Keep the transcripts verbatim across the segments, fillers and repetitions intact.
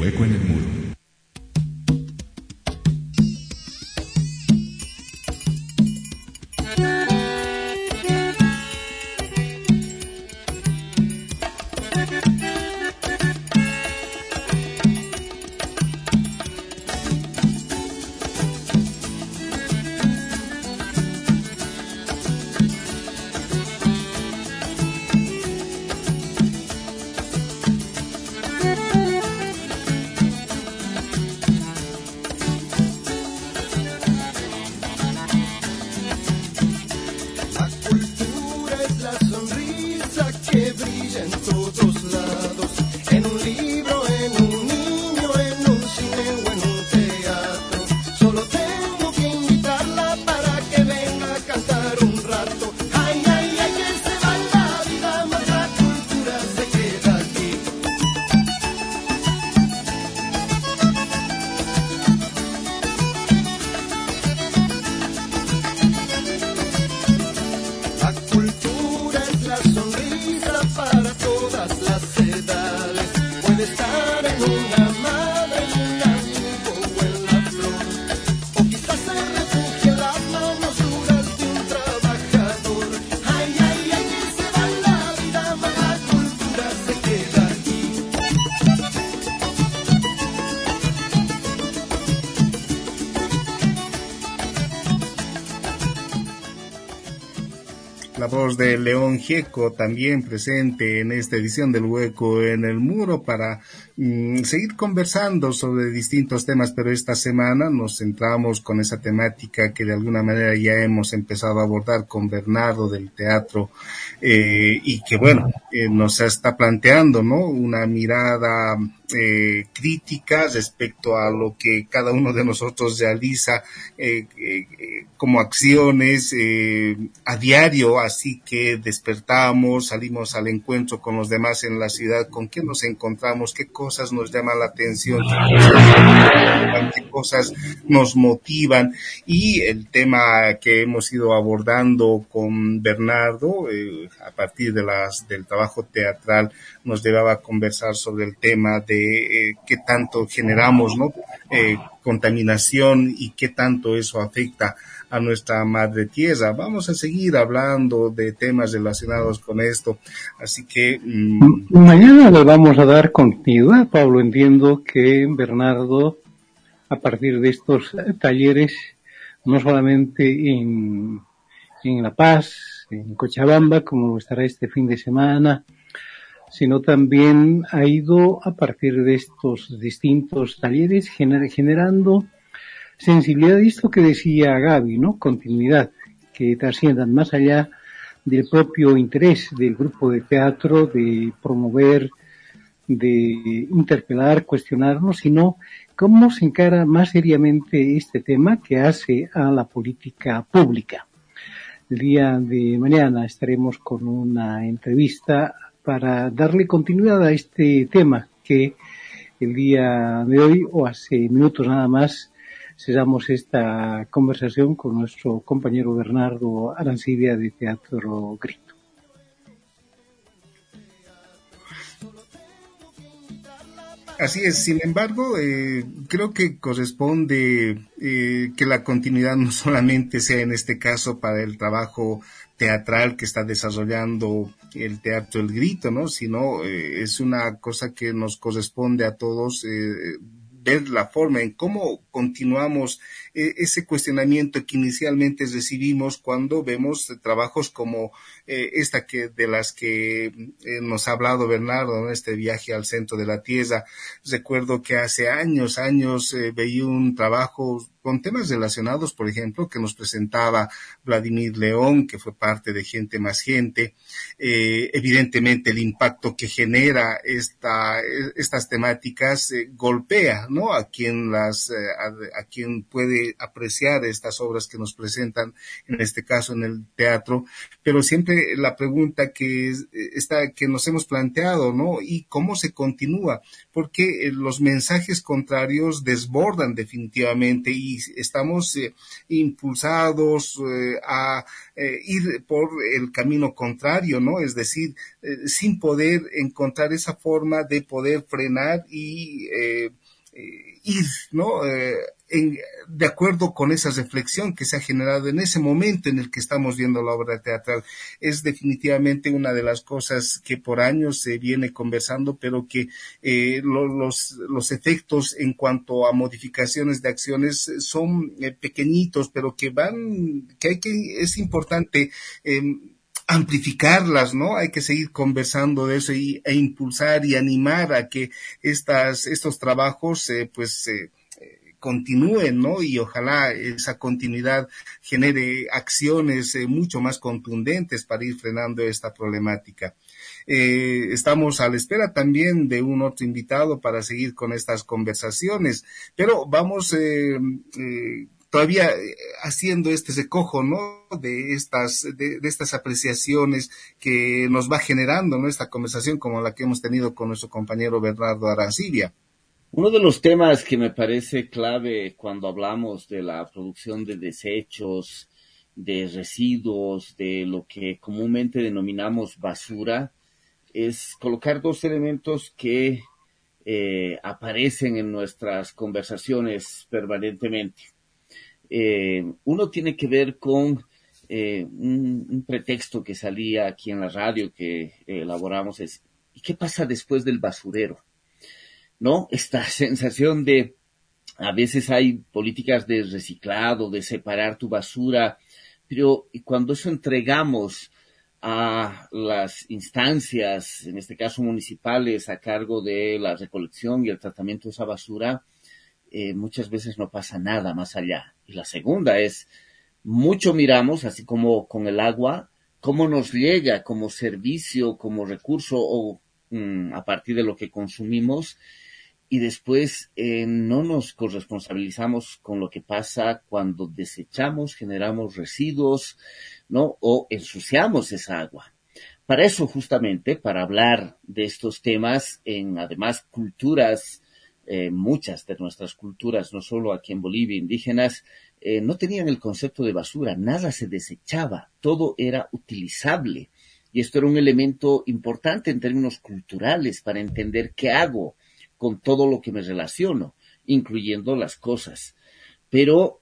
hueco en el muro. La voz de León Gieco también presente en esta edición del Hueco en el Muro para mm, seguir conversando sobre distintos temas, pero esta semana nos centramos con esa temática que de alguna manera ya hemos empezado a abordar con Bernardo del teatro eh, y que bueno, eh, nos está planteando, ¿no?, una mirada eh, crítica respecto a lo que cada uno de nosotros realiza eh, eh, como acciones eh, a diario, así que despertamos, salimos al encuentro con los demás en la ciudad, con qué nos encontramos, qué cosas nos llaman la atención, qué cosas, qué cosas nos motivan, y el tema que hemos ido abordando con Bernardo eh, a partir de las del trabajo teatral nos llevaba a conversar sobre el tema de eh, qué tanto generamos, ¿no?, eh, contaminación y qué tanto eso afecta a nuestra madre tierra. Vamos a seguir hablando de temas relacionados con esto, así que mmm... mañana le vamos a dar continuidad, Pablo. Entiendo que Bernardo, a partir de estos talleres, no solamente en, en La Paz, en Cochabamba, como estará este fin de semana, sino también ha ido a partir de estos distintos talleres gener- generando sensibilidad, y esto que decía Gaby, ¿no?, continuidad, que trasciendan más allá del propio interés del grupo de teatro de promover, de interpelar, cuestionarnos, sino cómo se encara más seriamente este tema que hace a la política pública. El día de mañana estaremos con una entrevista para darle continuidad a este tema que el día de hoy, o hace minutos nada más, cesamos esta conversación con nuestro compañero Bernardo Arancibia de Teatro Grito. Así es, sin embargo, eh, creo que corresponde eh, que la continuidad no solamente sea en este caso para el trabajo teatral que está desarrollando el Teatro El Grito, ¿no?, sino eh, es una cosa que nos corresponde a todos eh, ver la forma en cómo continuamos eh, ese cuestionamiento que inicialmente recibimos cuando vemos eh, trabajos como eh, esta que de las que eh, nos ha hablado Bernardo, ¿no?, este viaje al centro de la tierra. Recuerdo que hace años, años eh, veía un trabajo con temas relacionados, por ejemplo, que nos presentaba Vladimir León, que fue parte de Gente Más Gente. Eh, evidentemente el impacto que genera esta, estas temáticas eh, golpea, ¿no?, a quien las, eh, a, a quien puede apreciar estas obras que nos presentan, en este caso en el teatro, pero siempre la pregunta que es, está, que nos hemos planteado, ¿no?, y cómo se continúa, porque eh, los mensajes contrarios desbordan definitivamente, y y estamos eh, impulsados eh, a eh, ir por el camino contrario, ¿no? Es decir, eh, sin poder encontrar esa forma de poder frenar y eh, eh, ir, ¿no? Eh, en, de acuerdo con esa reflexión que se ha generado en ese momento en el que estamos viendo la obra teatral. Es definitivamente una de las cosas que por años se viene conversando, pero que eh, lo, los, los efectos en cuanto a modificaciones de acciones son eh, pequeñitos, pero que van, que hay que, es importante eh, amplificarlas, ¿no? Hay que seguir conversando de eso y, e impulsar y animar a que estas, estos trabajos, eh, pues, eh, continúen, ¿no? Y ojalá esa continuidad genere acciones eh, mucho más contundentes para ir frenando esta problemática. Eh, estamos a la espera también de un otro invitado para seguir con estas conversaciones, pero vamos eh, eh, todavía haciendo este recojo, ¿no? De estas, de, de estas apreciaciones que nos va generando, ¿no? Esta conversación como la que hemos tenido con nuestro compañero Bernardo Arancibia. Uno de los temas que me parece clave cuando hablamos de la producción de desechos, de residuos, de lo que comúnmente denominamos basura, es colocar dos elementos que eh, aparecen en nuestras conversaciones permanentemente. Eh, uno tiene que ver con eh, un, un pretexto que salía aquí en la radio que eh, elaboramos, es ¿y qué pasa después del basurero? ¿No? Esta sensación de, a veces hay políticas de reciclado, de separar tu basura, pero cuando eso entregamos a las instancias, en este caso municipales, a cargo de la recolección y el tratamiento de esa basura, eh, muchas veces no pasa nada más allá. Y la segunda es, mucho miramos, así como con el agua, cómo nos llega como servicio, como recurso o mm, a partir de lo que consumimos, y después eh, no nos corresponsabilizamos con lo que pasa cuando desechamos, generamos residuos, ¿no? O ensuciamos esa agua. Para eso, justamente, para hablar de estos temas, en además culturas, eh, muchas de nuestras culturas, no solo aquí en Bolivia, indígenas, eh, no tenían el concepto de basura, nada se desechaba, todo era utilizable. Y esto era un elemento importante en términos culturales para entender qué hago con todo lo que me relaciono, incluyendo las cosas. Pero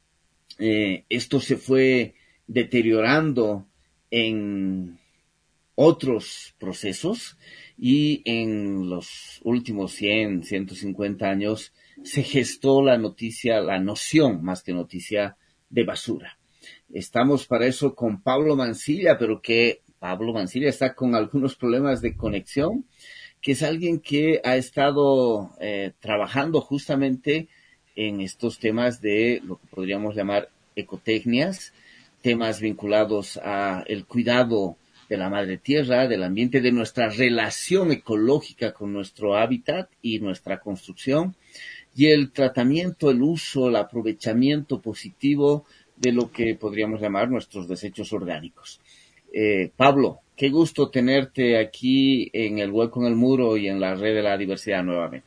eh, esto se fue deteriorando en otros procesos y en los últimos cien, ciento cincuenta años se gestó la noticia, la noción más que noticia de basura. Estamos para eso con Pablo Mancilla, pero que Pablo Mancilla está con algunos problemas de conexión, que es alguien que ha estado eh, trabajando justamente en estos temas de lo que podríamos llamar ecotecnias, temas vinculados a el cuidado de la madre tierra, del ambiente, de nuestra relación ecológica con nuestro hábitat y nuestra construcción, y el tratamiento, el uso, el aprovechamiento positivo de lo que podríamos llamar nuestros desechos orgánicos. Eh, Pablo, qué gusto tenerte aquí en el Hueco en el Muro y en la Red de la Diversidad nuevamente.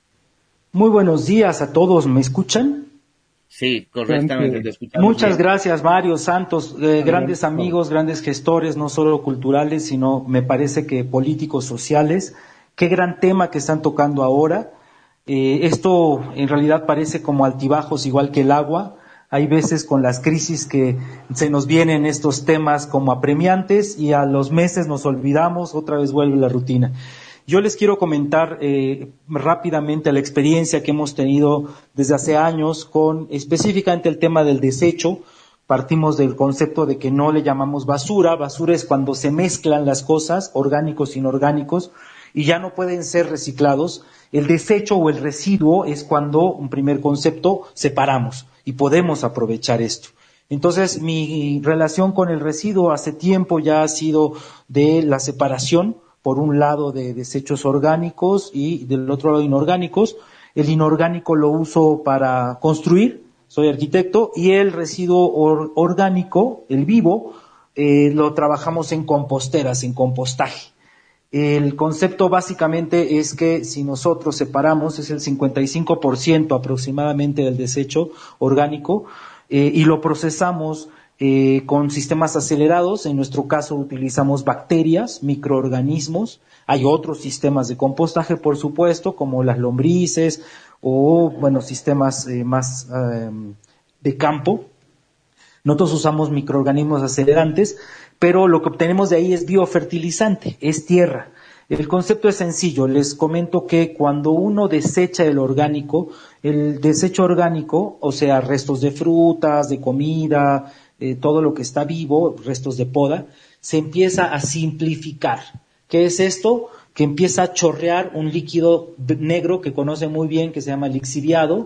Muy buenos días a todos, ¿me escuchan? Sí, correctamente, te escuchamos. Muchas bien. gracias, Varios Santos, eh, grandes amigos, grandes gestores, no solo culturales, sino me parece que políticos, sociales. Qué gran tema que están tocando ahora. Eh, esto en realidad parece como altibajos, igual que el agua. Hay veces con las crisis que se nos vienen estos temas como apremiantes y a los meses nos olvidamos, otra vez vuelve la rutina. Yo les quiero comentar eh, rápidamente la experiencia que hemos tenido desde hace años con específicamente el tema del desecho. Partimos del concepto de que no le llamamos basura. Basura es cuando se mezclan las cosas, orgánicos e inorgánicos, y ya no pueden ser reciclados. El desecho o el residuo es cuando, un primer concepto, separamos y podemos aprovechar esto. Entonces, mi relación con el residuo hace tiempo ya ha sido de la separación, por un lado de desechos orgánicos y del otro lado inorgánicos. El inorgánico lo uso para construir, soy arquitecto, y el residuo or- orgánico, el vivo, eh, lo trabajamos en composteras, en compostaje. El concepto básicamente es que si nosotros separamos, es el cincuenta y cinco por ciento aproximadamente del desecho orgánico, eh, y lo procesamos eh, con sistemas acelerados. En nuestro caso utilizamos bacterias, microorganismos. Hay otros sistemas de compostaje, por supuesto, como las lombrices o, bueno, sistemas eh, más eh, de campo. Nosotros usamos microorganismos acelerantes, pero lo que obtenemos de ahí es biofertilizante, es tierra. El concepto es sencillo. Les comento que cuando uno desecha el orgánico, el desecho orgánico, o sea, restos de frutas, de comida, eh, todo lo que está vivo, restos de poda, se empieza a simplificar. ¿Qué es esto? Que empieza a chorrear un líquido negro que conoce muy bien, que se llama lixiviado,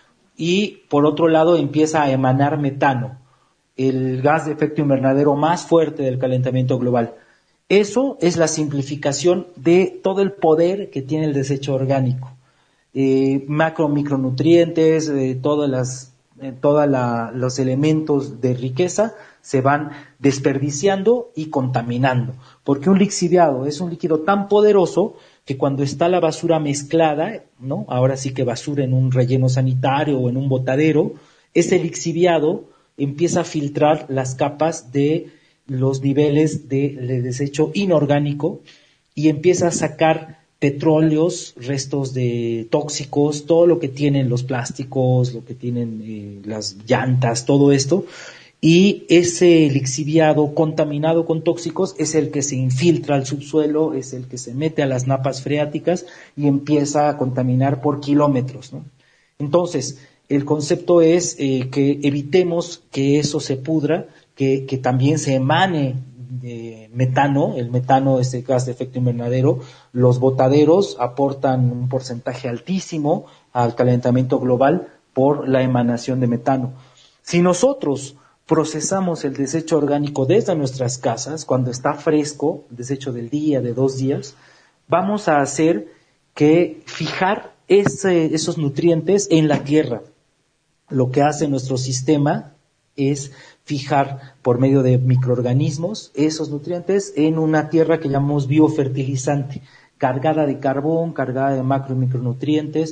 y por otro lado empieza a emanar metano, el gas de efecto invernadero más fuerte del calentamiento global. Eso es la simplificación de todo el poder que tiene el desecho orgánico. Eh, macro, micronutrientes, eh, todas las, eh, todos los elementos de riqueza se van desperdiciando y contaminando. Porque un lixiviado es un líquido tan poderoso que cuando está la basura mezclada, ¿no? Ahora sí que basura en un relleno sanitario o en un botadero, ese lixiviado empieza a filtrar las capas de los niveles de, de desecho inorgánico y empieza a sacar petróleos, restos de tóxicos, todo lo que tienen los plásticos, lo que tienen eh, las llantas, todo esto, y ese lixiviado contaminado con tóxicos es el que se infiltra al subsuelo, es el que se mete a las napas freáticas y empieza a contaminar por kilómetros, ¿no? Entonces, el concepto es eh, que evitemos que eso se pudra, que, que también se emane de metano. El metano es el gas de efecto invernadero. Los botaderos aportan un porcentaje altísimo al calentamiento global por la emanación de metano. Si nosotros procesamos el desecho orgánico desde nuestras casas, cuando está fresco, el desecho del día, de dos días, vamos a hacer que fijar ese, esos nutrientes en la tierra. Lo que hace nuestro sistema es fijar por medio de microorganismos esos nutrientes en una tierra que llamamos biofertilizante, cargada de carbón, cargada de macro y micronutrientes,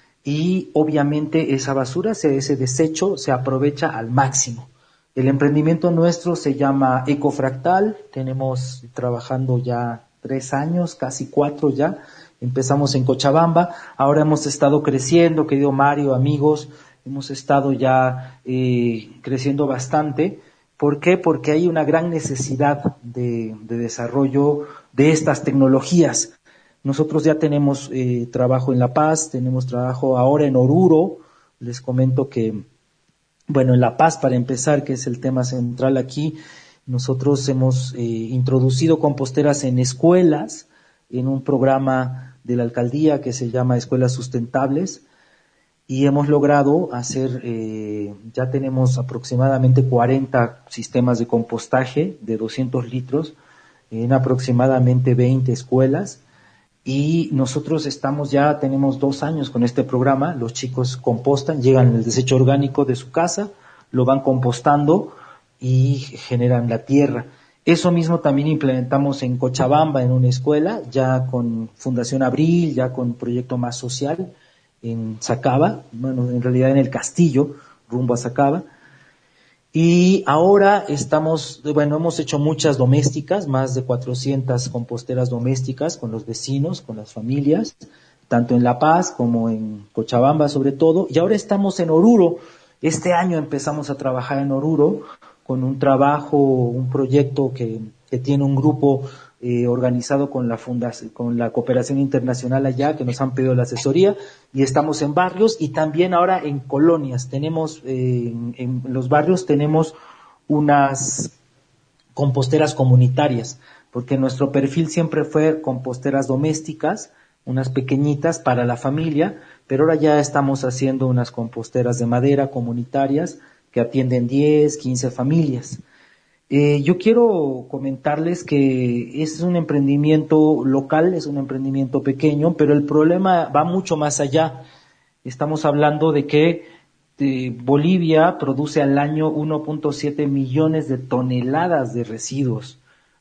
y obviamente esa basura, ese desecho, se aprovecha al máximo. El emprendimiento nuestro se llama Ecofractal. Tenemos trabajando ya tres años, casi cuatro ya. Empezamos en Cochabamba, ahora hemos estado creciendo, querido Mario, amigos, hemos estado ya eh, creciendo bastante. ¿Por qué? Porque hay una gran necesidad de, de desarrollo de estas tecnologías. Nosotros ya tenemos eh, trabajo en La Paz, tenemos trabajo ahora en Oruro. Les comento que, bueno, en La Paz, para empezar, que es el tema central aquí, nosotros hemos eh, introducido composteras en escuelas, en un programa de la alcaldía que se llama Escuelas Sustentables, y hemos logrado hacer, eh, ya tenemos aproximadamente cuarenta sistemas de compostaje de doscientos litros en aproximadamente veinte escuelas, y nosotros estamos ya, tenemos dos años con este programa. Los chicos compostan, llegan el desecho orgánico de su casa, lo van compostando y generan la tierra. Eso mismo también implementamos en Cochabamba, en una escuela, ya con Fundación Abril, ya con proyecto más social, en Sacaba, bueno, en realidad en el Castillo, rumbo a Sacaba. Y ahora estamos, bueno, hemos hecho muchas domésticas, más de cuatrocientas composteras domésticas con los vecinos, con las familias, tanto en La Paz como en Cochabamba sobre todo. Y ahora estamos en Oruro. Este año empezamos a trabajar en Oruro con un trabajo, un proyecto que, que tiene un grupo eh, organizado con la fundación, con la cooperación internacional allá, que nos han pedido la asesoría, y estamos en barrios y también ahora en colonias. Tenemos, eh, en, en los barrios tenemos unas composteras comunitarias, porque nuestro perfil siempre fue composteras domésticas, unas pequeñitas para la familia, pero ahora ya estamos haciendo unas composteras de madera comunitarias que atienden diez, quince familias. Eh, yo quiero comentarles que es un emprendimiento local, es un emprendimiento pequeño, pero el problema va mucho más allá. Estamos hablando de que eh, Bolivia produce al año uno punto siete millones de toneladas de residuos.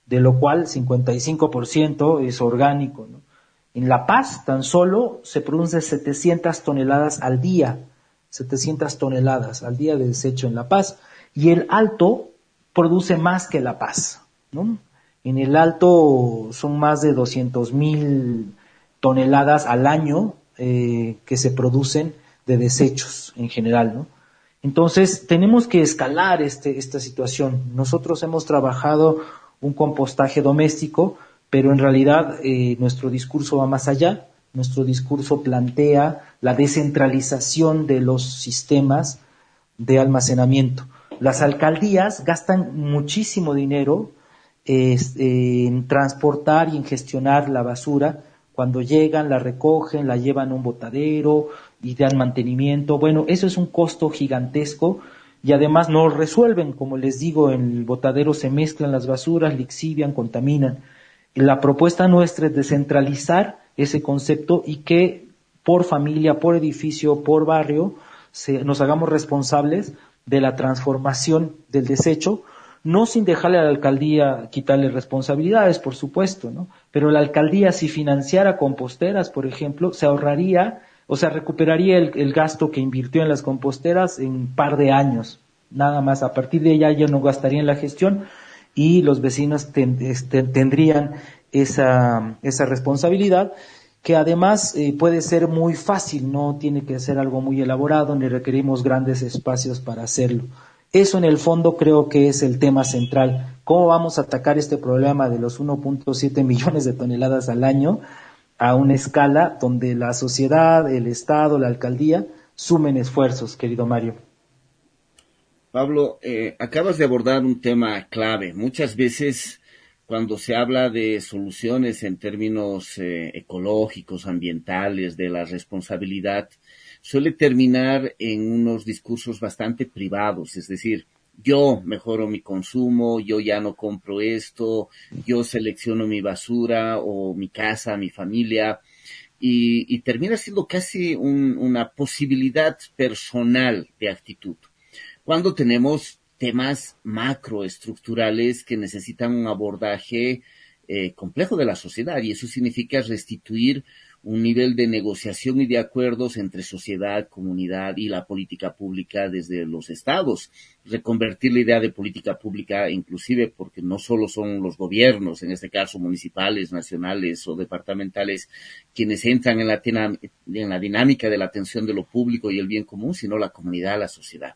de lo cual cincuenta y cinco por ciento es orgánico, ¿no? En La Paz tan solo se producen setecientas toneladas al día, setecientas toneladas al día de desecho en La Paz, y el Alto produce más que La Paz, ¿no? En el Alto son más de doscientos mil toneladas al año eh, que se producen de desechos en general, ¿no? Entonces tenemos que escalar este, esta situación. Nosotros hemos trabajado un compostaje doméstico, pero en realidad eh, nuestro discurso va más allá. Nuestro discurso plantea la descentralización de los sistemas de almacenamiento. Las alcaldías gastan muchísimo dinero eh, en transportar y en gestionar la basura. Cuando llegan, la recogen, la llevan a un botadero y dan mantenimiento. Bueno, eso es un costo gigantesco y además no lo resuelven. Como les digo, en el botadero se mezclan las basuras, lixivian, contaminan. La propuesta nuestra es descentralizar ese concepto y que por familia, por edificio, por barrio, se, nos hagamos responsables de la transformación del desecho, no sin dejarle a la alcaldía quitarle responsabilidades, por supuesto, ¿no? Pero la alcaldía, si financiara composteras, por ejemplo, se ahorraría, o sea, recuperaría el, el gasto que invirtió en las composteras en un par de años, nada más. A partir de ella ya no gastaría en la gestión y los vecinos ten, este, tendrían esa, esa responsabilidad, que además eh, puede ser muy fácil, no tiene que ser algo muy elaborado, ni requerimos grandes espacios para hacerlo. Eso en el fondo creo que es el tema central. ¿Cómo vamos a atacar este problema de los uno punto siete millones de toneladas al año a una escala donde la sociedad, el Estado, la alcaldía sumen esfuerzos, querido Mario? Pablo, eh, acabas de abordar un tema clave. Muchas veces cuando se habla de soluciones en términos eh, ecológicos, ambientales, de la responsabilidad, suele terminar en unos discursos bastante privados, es decir, yo mejoro mi consumo, yo ya no compro esto, yo selecciono mi basura o mi casa, mi familia, y, y termina siendo casi un, una posibilidad personal de actitud. Cuando tenemos temas macroestructurales que necesitan un abordaje eh, complejo de la sociedad, y eso significa restituir un nivel de negociación y de acuerdos entre sociedad, comunidad y la política pública desde los estados. Reconvertir la idea de política pública, inclusive porque no solo son los gobiernos, en este caso municipales, nacionales o departamentales, quienes entran en la, tena, en la dinámica de la atención de lo público y el bien común, sino la comunidad, la sociedad.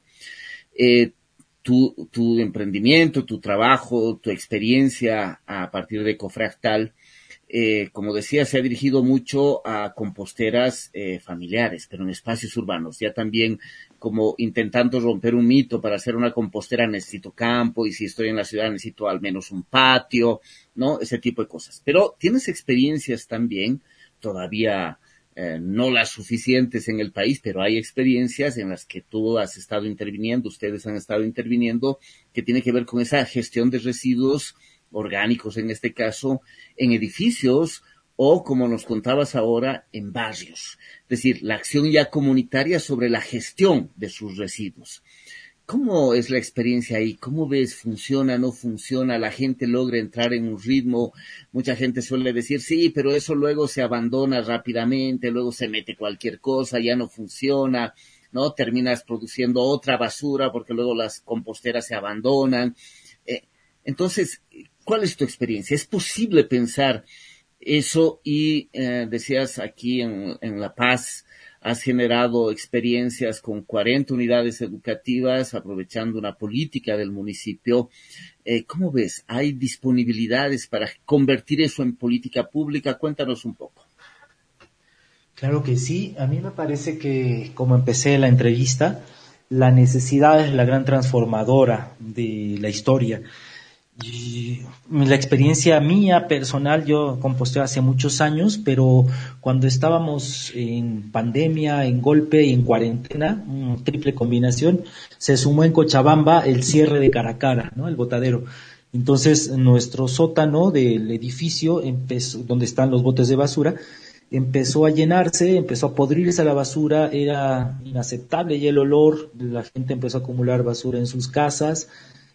Eh, tu, tu emprendimiento, tu trabajo, tu experiencia a partir de Ecofractal, Eh, como decía, se ha dirigido mucho a composteras eh, familiares, pero en espacios urbanos, ya también como intentando romper un mito. Para hacer una compostera necesito campo, y si estoy en la ciudad necesito al menos un patio, ¿no? Ese tipo de cosas. Pero tienes experiencias también, todavía eh, no las suficientes en el país, pero hay experiencias en las que tú has estado interviniendo, ustedes han estado interviniendo, que tiene que ver con esa gestión de residuos orgánicos, en este caso, en edificios o, como nos contabas ahora, en barrios. Es decir, la acción ya comunitaria sobre la gestión de sus residuos. ¿Cómo es la experiencia ahí? ¿Cómo ves? ¿Funciona? ¿No funciona? ¿La gente logra entrar en un ritmo? Mucha gente suele decir, sí, pero eso luego se abandona rápidamente, luego se mete cualquier cosa, ya no funciona, ¿no? Terminas produciendo otra basura porque luego las composteras se abandonan. Eh, entonces, ¿cuál es tu experiencia? ¿Es posible pensar eso? Y eh, decías aquí en, en La Paz, has generado experiencias con cuarenta unidades educativas, aprovechando una política del municipio. Eh, ¿Cómo ves? ¿Hay disponibilidades para convertir eso en política pública? Cuéntanos un poco. Claro que sí. A mí me parece que, como empecé la entrevista, la necesidad es la gran transformadora de la historia. Y la experiencia mía personal, yo composteo hace muchos años, pero cuando estábamos en pandemia, en golpe y en cuarentena, una triple combinación, se sumó en Cochabamba el cierre de Caracara, ¿no? El botadero. Entonces nuestro sótano del edificio empezó, donde están los botes de basura, empezó a llenarse, empezó a podrirse la basura, era inaceptable y el olor, la gente empezó a acumular basura en sus casas.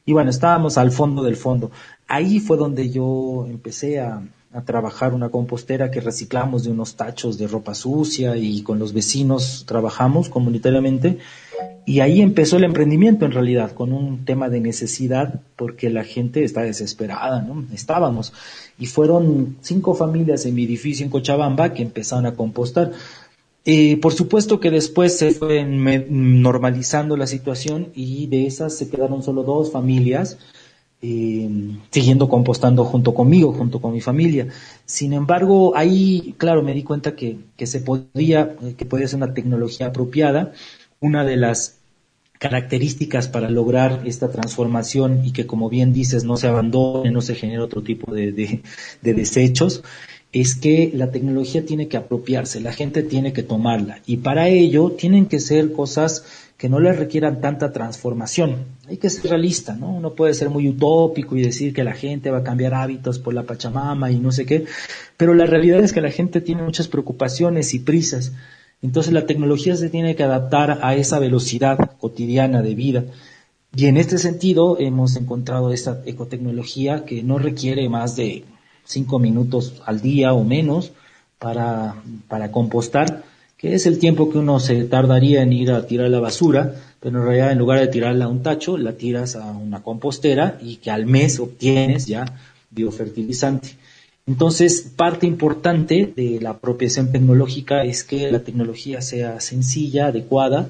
Y bueno, estábamos al fondo del fondo. Ahí fue donde yo empecé a, a trabajar una compostera que reciclamos de unos tachos de ropa sucia y con los vecinos trabajamos comunitariamente. Y ahí empezó el emprendimiento en realidad, con un tema de necesidad, porque la gente está desesperada, ¿no? Estábamos. Y fueron cinco familias en mi edificio en Cochabamba que empezaron a compostar. Eh, por supuesto que después se fue me- normalizando la situación y de esas se quedaron solo dos familias eh, siguiendo compostando junto conmigo, junto con mi familia. Sin embargo, ahí, claro, me di cuenta que, que se podía, eh, que podía ser una tecnología apropiada. Una de las características para lograr esta transformación y que, como bien dices, no se abandone, no se genere otro tipo de, de, de desechos, es que la tecnología tiene que apropiarse, la gente tiene que tomarla y para ello tienen que ser cosas que no le requieran tanta transformación. Hay que ser realista, ¿no? Uno puede ser muy utópico y decir que la gente va a cambiar hábitos por la Pachamama y no sé qué, pero la realidad es que la gente tiene muchas preocupaciones y prisas. Entonces la tecnología se tiene que adaptar a esa velocidad cotidiana de vida. Y en este sentido hemos encontrado esta ecotecnología que no requiere más de cinco minutos al día o menos para, para compostar, que es el tiempo que uno se tardaría en ir a tirar la basura, pero en realidad en lugar de tirarla a un tacho, la tiras a una compostera y que al mes obtienes ya biofertilizante. Entonces, parte importante de la apropiación tecnológica es que la tecnología sea sencilla, adecuada,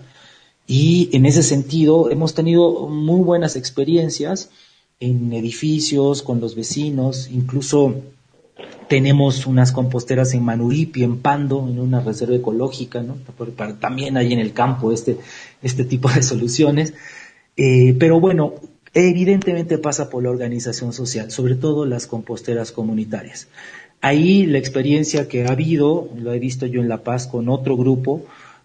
y en ese sentido hemos tenido muy buenas experiencias en edificios, con los vecinos, incluso tenemos unas composteras en Manuripi, en Pando, en una reserva ecológica, ¿no? Para, también hay en el campo este, este tipo de soluciones. Eh, pero bueno, evidentemente pasa por la organización social, sobre todo las composteras comunitarias. Ahí la experiencia que ha habido, lo he visto yo en La Paz con otro grupo,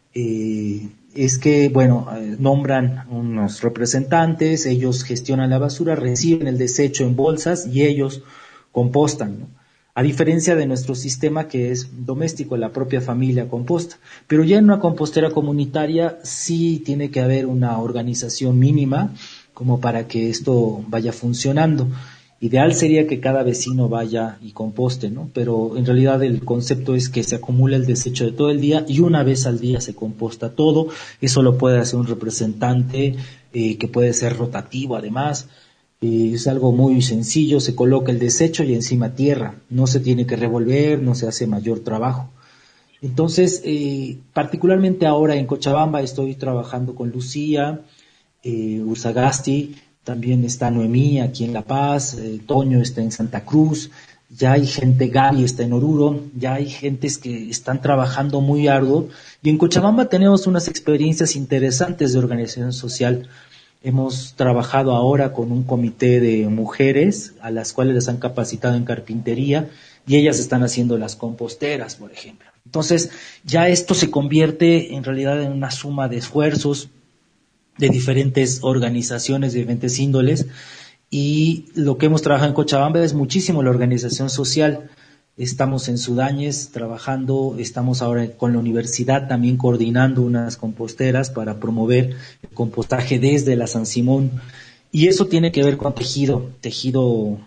eh, es que, bueno, eh, nombran unos representantes, ellos gestionan la basura, reciben el desecho en bolsas y ellos compostan, ¿no? A diferencia de nuestro sistema que es doméstico, la propia familia composta. Pero ya en una compostera comunitaria sí tiene que haber una organización mínima como para que esto vaya funcionando. Ideal sería que cada vecino vaya y composte, ¿no? Pero en realidad el concepto es que se acumula el desecho de todo el día y una vez al día se composta todo. Eso lo puede hacer un representante eh, que puede ser rotativo además. Eh, es algo muy sencillo, se coloca el desecho y encima tierra, no se tiene que revolver, no se hace mayor trabajo. Entonces, eh, particularmente ahora en Cochabamba estoy trabajando con Lucía, eh, Ursagasti, también está Noemí aquí en La Paz, eh, Toño está en Santa Cruz, ya hay gente, Gaby está en Oruro, ya hay gentes que están trabajando muy arduo y en Cochabamba tenemos unas experiencias interesantes de organización social. Hemos trabajado ahora con un comité de mujeres a las cuales les han capacitado en carpintería y ellas están haciendo las composteras, por ejemplo. Entonces, ya esto se convierte en realidad en una suma de esfuerzos de diferentes organizaciones, de diferentes índoles, y lo que hemos trabajado en Cochabamba es muchísimo la organización social. Estamos en Sudáñez trabajando, estamos ahora con la universidad también coordinando unas composteras para promover el compostaje desde la San Simón, y eso tiene que ver con tejido, tejido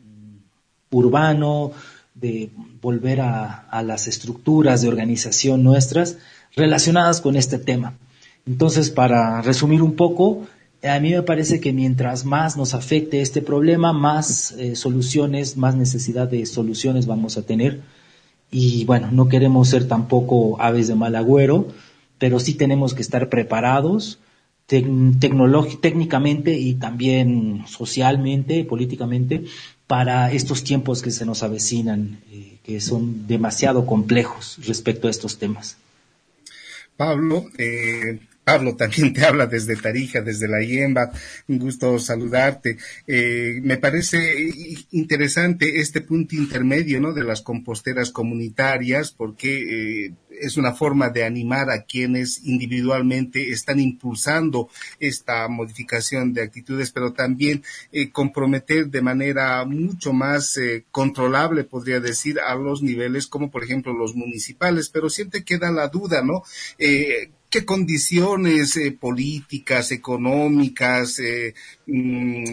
urbano, de volver a, a las estructuras de organización nuestras relacionadas con este tema. Entonces, para resumir un poco, a mí me parece que mientras más nos afecte este problema, más eh, soluciones, más necesidad de soluciones vamos a tener. Y bueno, no queremos ser tampoco aves de mal agüero, pero sí tenemos que estar preparados tec- tecnológic- técnicamente y también socialmente, políticamente, para estos tiempos que se nos avecinan, eh, que son demasiado complejos respecto a estos temas. Pablo, eh, Pablo también te habla desde Tarija, desde la Yemba, un gusto saludarte. Eh, me parece interesante este punto intermedio, ¿no?, de las composteras comunitarias, porque eh, es una forma de animar a quienes individualmente están impulsando esta modificación de actitudes, pero también eh, comprometer de manera mucho más eh, controlable, podría decir, a los niveles como por ejemplo los municipales, pero siempre queda la duda, ¿no? Eh, qué condiciones eh, políticas, económicas, eh, mm,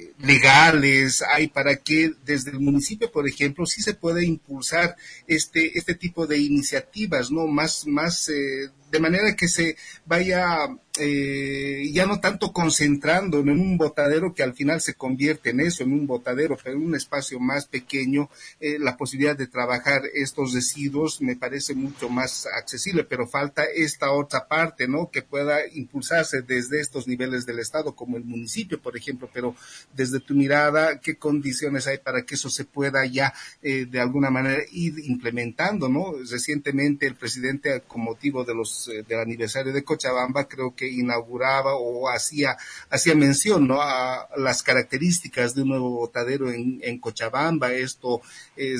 legales hay para que desde el municipio, por ejemplo, sí se pueda impulsar este este tipo de iniciativas, ¿no? Más más eh, de manera que se vaya eh, ya no tanto concentrando en un botadero que al final se convierte en eso, en un botadero, pero en un espacio más pequeño, eh, la posibilidad de trabajar estos residuos me parece mucho más accesible, pero falta esta otra parte, ¿no? Que pueda impulsarse desde estos niveles del Estado, como el municipio, por ejemplo, pero desde tu mirada, ¿qué condiciones hay para que eso se pueda ya eh, de alguna manera ir implementando, ¿no? Recientemente el presidente, con motivo de los del aniversario de Cochabamba, creo que inauguraba o hacía hacía mención, ¿no?, a las características de un nuevo botadero en, en Cochabamba. Esto eh,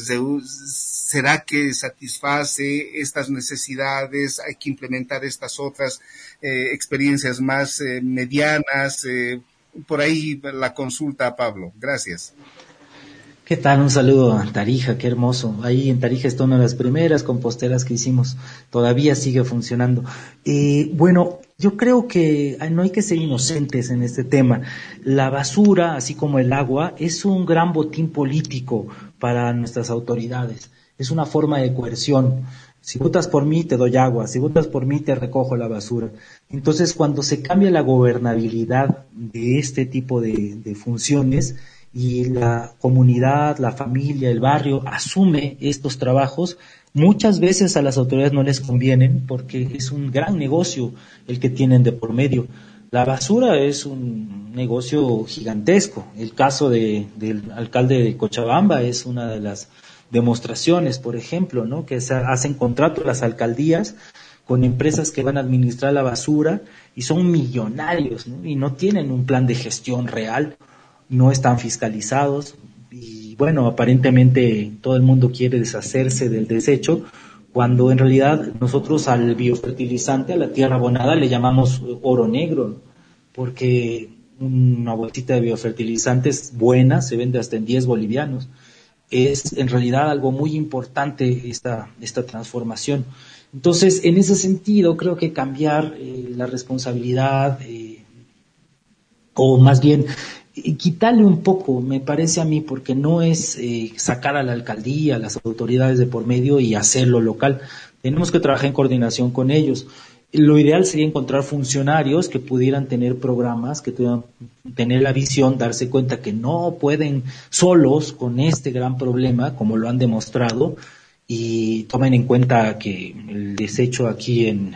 será que satisface estas necesidades, hay que implementar estas otras eh, experiencias más eh, medianas. Eh, por ahí la consulta a Pablo. Gracias. ¿Qué tal? Un saludo a Tarija, qué hermoso. Ahí en Tarija está una de las primeras composteras que hicimos. Todavía sigue funcionando. Eh, bueno, yo creo que no hay que ser inocentes en este tema. La basura, así como el agua, es un gran botín político para nuestras autoridades. Es una forma de coerción. Si votas por mí, te doy agua. Si votas por mí, te recojo la basura. Entonces, cuando se cambia la gobernabilidad de este tipo de, de funciones, y la comunidad, la familia, el barrio asume estos trabajos, muchas veces a las autoridades no les convienen porque es un gran negocio el que tienen de por medio. La basura es un negocio gigantesco. El caso de, del alcalde de Cochabamba es una de las demostraciones, por ejemplo, ¿no?, que se hacen contratos las alcaldías con empresas que van a administrar la basura y son millonarios, ¿no?, y no tienen un plan de gestión real. No están fiscalizados y bueno, aparentemente todo el mundo quiere deshacerse del desecho, cuando en realidad nosotros al biofertilizante, a la tierra abonada, le llamamos oro negro, porque una bolsita de biofertilizantes buena se vende hasta en diez bolivianos. Es en realidad algo muy importante esta, esta transformación. Entonces, en ese sentido, creo que cambiar eh, la responsabilidad, eh, o más bien y quitarle un poco, me parece a mí, porque no es eh, sacar a la alcaldía, a las autoridades de por medio y hacerlo local. Tenemos que trabajar en coordinación con ellos. Lo ideal sería encontrar funcionarios que pudieran tener programas, que pudieran tener la visión, darse cuenta que no pueden solos con este gran problema, como lo han demostrado, y tomen en cuenta que el desecho aquí en...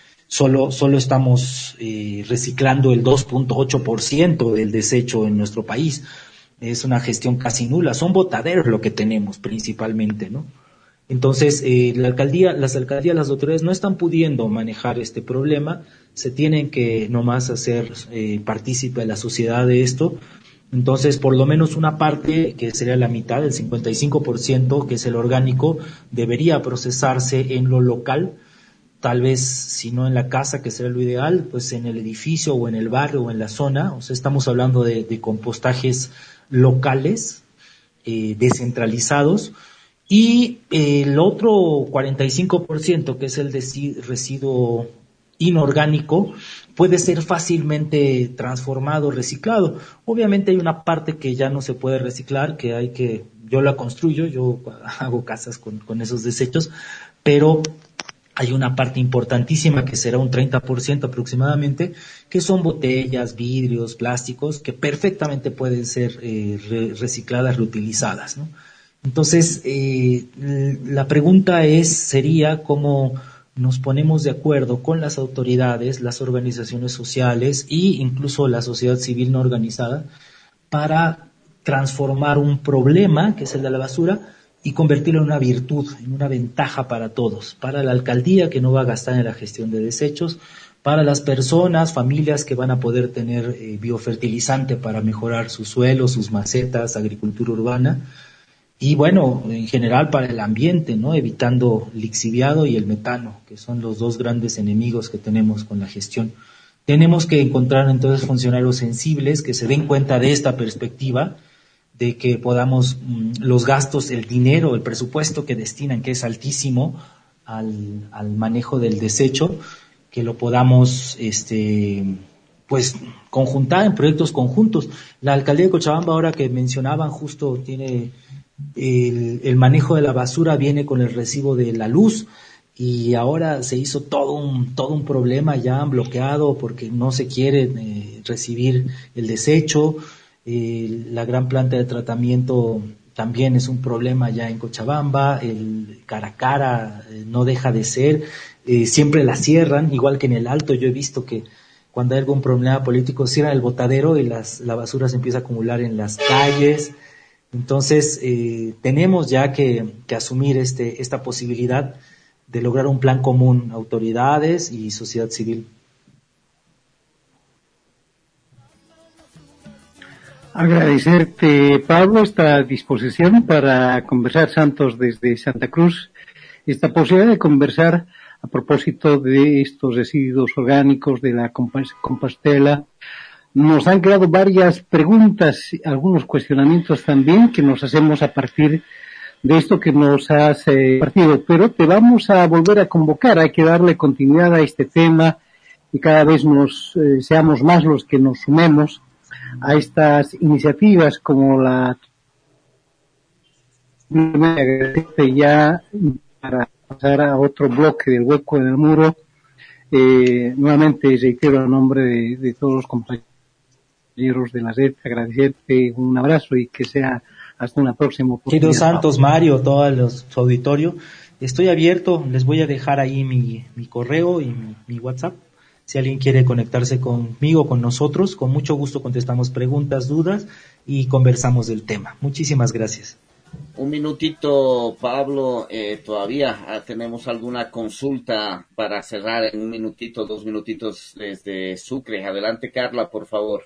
Solo, solo estamos eh, reciclando el dos punto ocho por ciento del desecho en nuestro país. Es una gestión casi nula. Son botaderos lo que tenemos principalmente, ¿no? Entonces, eh, la alcaldía, las alcaldías, las autoridades no están pudiendo manejar este problema. Se tienen que nomás hacer eh, partícipe de la sociedad de esto. Entonces, por lo menos una parte, que sería la mitad, el cincuenta y cinco por ciento, que es el orgánico, debería procesarse en lo local. Tal vez, si no en la casa, que será lo ideal, pues en el edificio o en el barrio o en la zona. O sea, estamos hablando de, de compostajes locales, eh, descentralizados. Y eh, el otro cuarenta y cinco por ciento, que es el de residuo inorgánico, puede ser fácilmente transformado, reciclado. Obviamente hay una parte que ya no se puede reciclar, que hay que, yo la construyo, yo hago casas con, con esos desechos, pero hay una parte importantísima que será un treinta por ciento aproximadamente, que son botellas, vidrios, plásticos, que perfectamente pueden ser eh, re recicladas, reutilizadas, ¿no? Entonces, eh, la pregunta es, sería cómo nos ponemos de acuerdo con las autoridades, las organizaciones sociales e incluso la sociedad civil no organizada para transformar un problema, que es el de la basura, y convertirlo en una virtud, en una ventaja para todos, para la alcaldía que no va a gastar en la gestión de desechos, para las personas, familias que van a poder tener eh, biofertilizante para mejorar sus suelos, sus macetas, agricultura urbana, y bueno, en general para el ambiente, ¿no?, evitando lixiviado y el metano, que son los dos grandes enemigos que tenemos con la gestión. Tenemos que encontrar entonces funcionarios sensibles que se den cuenta de esta perspectiva, de que podamos mmm, los gastos, el dinero, el presupuesto que destinan, que es altísimo, al, al manejo del desecho, que lo podamos, este, pues, conjuntar en proyectos conjuntos. La alcaldía de Cochabamba, ahora que mencionaban, justo tiene el, el manejo de la basura, viene con el recibo de la luz, y ahora se hizo todo un, todo un problema, ya han bloqueado porque no se quiere eh, recibir el desecho. Eh, la gran planta de tratamiento también es un problema ya en Cochabamba, el cara a cara eh, no deja de ser, eh, siempre la cierran, igual que en el Alto. Yo he visto que cuando hay algún problema político cierran el botadero y las, la basura se empieza a acumular en las calles. Entonces eh, tenemos ya que, que asumir este, esta posibilidad de lograr un plan común, autoridades y sociedad civil. Agradecerte, Pablo, esta disposición para conversar, Santos, desde Santa Cruz, esta posibilidad de conversar a propósito de estos residuos orgánicos de la compostela. Nos han quedado varias preguntas, algunos cuestionamientos también que nos hacemos a partir de esto que nos has eh, partido, pero te vamos a volver a convocar, hay que darle continuidad a este tema y cada vez nos eh, seamos más los que nos sumemos a estas iniciativas como la ya para pasar a otro bloque del hueco en el muro. Eh, nuevamente reitero el nombre de, de todos los compañeros de la red, agradecerte, un abrazo y que sea hasta una próxima oportunidad. Queridos Santos, Mario, todo los, su auditorio, estoy abierto, les voy a dejar ahí mi, mi correo y mi, mi WhatsApp. Si alguien quiere conectarse conmigo, con nosotros, con mucho gusto contestamos preguntas, dudas y conversamos del tema. Muchísimas gracias. Un minutito, Pablo, eh, todavía ah, tenemos alguna consulta para cerrar en un minutito, dos minutitos desde Sucre. Adelante, Carla, por favor.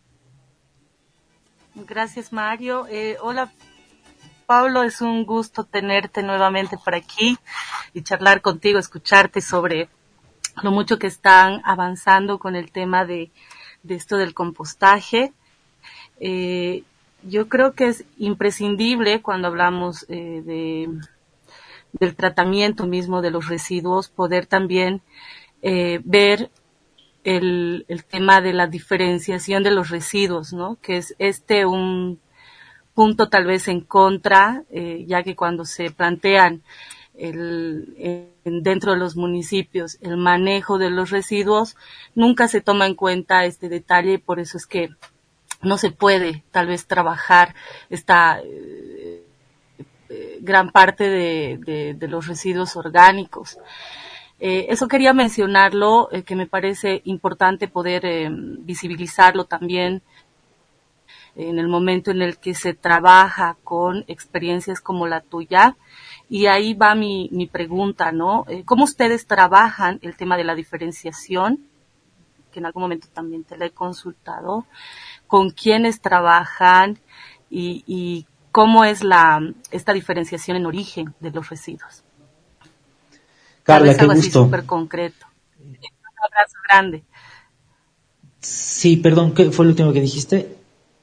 Gracias, Mario. Eh, hola, Pablo, es un gusto tenerte nuevamente por aquí y charlar contigo, escucharte sobre lo mucho que están avanzando con el tema de, de esto del compostaje. Eh, yo creo que es imprescindible cuando hablamos eh, de del tratamiento mismo de los residuos, poder también eh, ver el, el tema de la diferenciación de los residuos, ¿no? Que es este un punto tal vez en contra, eh, ya que cuando se plantean el, en, dentro de los municipios el manejo de los residuos, nunca se toma en cuenta este detalle, y por eso es que no se puede tal vez trabajar esta eh, eh, gran parte de, de, de los residuos orgánicos. Eh, eso quería mencionarlo, eh, que me parece importante poder eh, visibilizarlo también en el momento en el que se trabaja con experiencias como la tuya. Y ahí va mi, mi pregunta, ¿no? Eh, ¿Cómo ustedes trabajan el tema de la diferenciación? Que en algún momento también te la he consultado. ¿Con quiénes trabajan? Y, y cómo es la esta diferenciación en origen de los residuos. Carla, qué algo gusto. Así súper concreto. Un abrazo grande. Sí, perdón, ¿qué fue lo último que dijiste?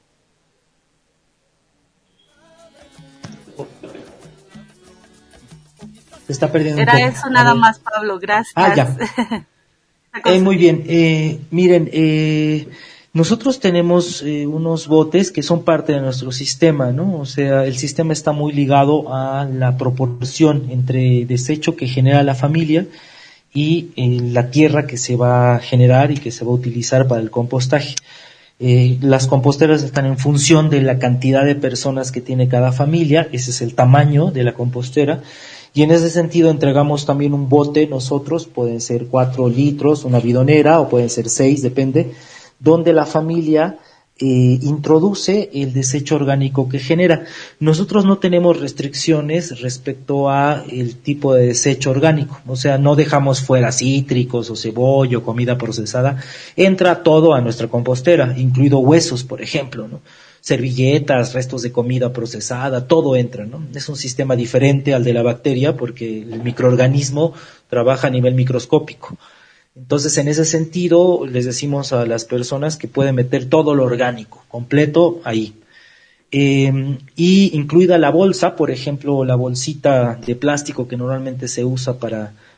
Se está perdiendo Era un poco. eso nada más, Pablo, gracias. Ah, ya. eh, muy bien, eh, miren, eh, nosotros tenemos eh, unos botes que son parte de nuestro sistema, ¿no? O sea, el sistema está muy ligado a la proporción entre desecho que genera la familia y eh, la tierra que se va a generar y que se va a utilizar para el compostaje. Eh, las composteras están en función de la cantidad de personas que tiene cada familia, ese es el tamaño de la compostera. Y en ese sentido entregamos también un bote nosotros, pueden ser cuatro litros, una bidonera, o pueden ser seis, depende, donde la familia eh, introduce el desecho orgánico que genera. Nosotros no tenemos restricciones respecto a el tipo de desecho orgánico, o sea, no dejamos fuera cítricos o cebolla o comida procesada, entra todo a nuestra compostera, incluido huesos, por ejemplo, ¿no? Servilletas, restos de comida procesada, todo entra, ¿no? Es un sistema diferente al de la bacteria porque el microorganismo trabaja a nivel microscópico. Entonces, en ese sentido, les decimos a las personas que pueden meter todo lo orgánico, completo, ahí. Eh, y incluida la bolsa, por ejemplo, la bolsita de plástico que normalmente se usa para,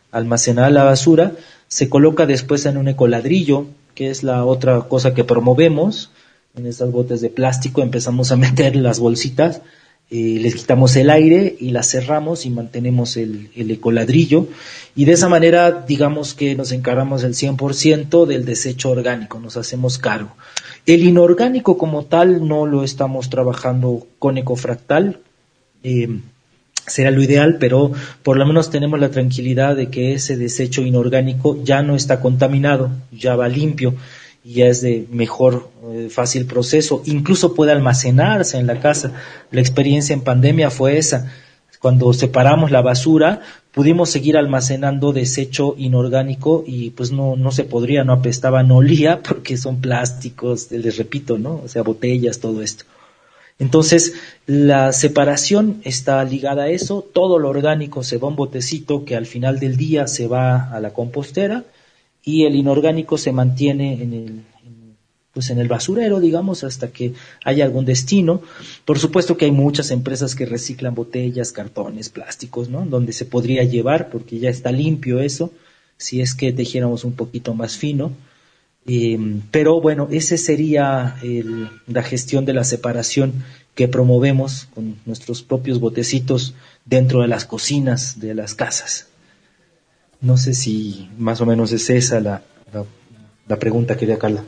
almacenar la basura, se coloca después en un ecoladrillo, que es la otra cosa que promovemos. En estas botes de plástico empezamos a meter las bolsitas, eh, les quitamos el aire y las cerramos y mantenemos el, el ecoladrillo, y de esa manera digamos que nos encargamos el cien por ciento del desecho orgánico, nos hacemos cargo. El inorgánico como tal no lo estamos trabajando con Ecofractal, eh, será lo ideal, pero por lo menos tenemos la tranquilidad de que ese desecho inorgánico ya no está contaminado, ya va limpio y ya es de mejor, eh, fácil proceso, incluso puede almacenarse en la casa. La experiencia en pandemia fue esa. Cuando separamos la basura, pudimos seguir almacenando desecho inorgánico y pues no, no se podría, no apestaba, no olía, porque son plásticos, les repito, ¿no? O sea, botellas, todo esto. Entonces, la separación está ligada a eso, todo lo orgánico se va a un botecito que al final del día se va a la compostera, y el inorgánico se mantiene en el, en, pues en el basurero, digamos, hasta que haya algún destino. Por supuesto que hay muchas empresas que reciclan botellas, cartones, plásticos, ¿no? Donde se podría llevar, porque ya está limpio eso, si es que tejiéramos un poquito más fino. Eh, pero bueno, ese sería el, la gestión de la separación que promovemos con nuestros propios botecitos dentro de las cocinas de las casas. No sé si más o menos es esa la, la, la pregunta, querida Carla.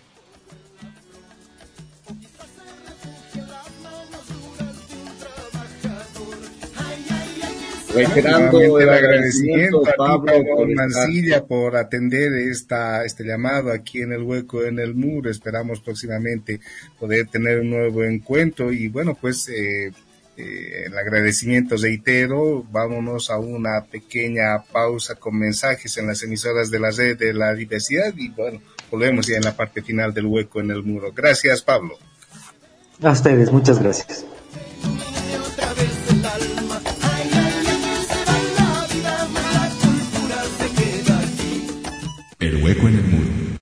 Reiterando el agradecimiento a Pablo por Mancilla por atender esta este llamado aquí en el Hueco en el Muro. Esperamos próximamente poder tener un nuevo encuentro y bueno, pues eh, eh, el agradecimiento reitero. Vámonos a una pequeña pausa con mensajes en las emisoras de la red de la diversidad y bueno, volvemos ya en la parte final del Hueco en el Muro. Gracias, Pablo. A ustedes, muchas gracias. El Hueco en el Muro.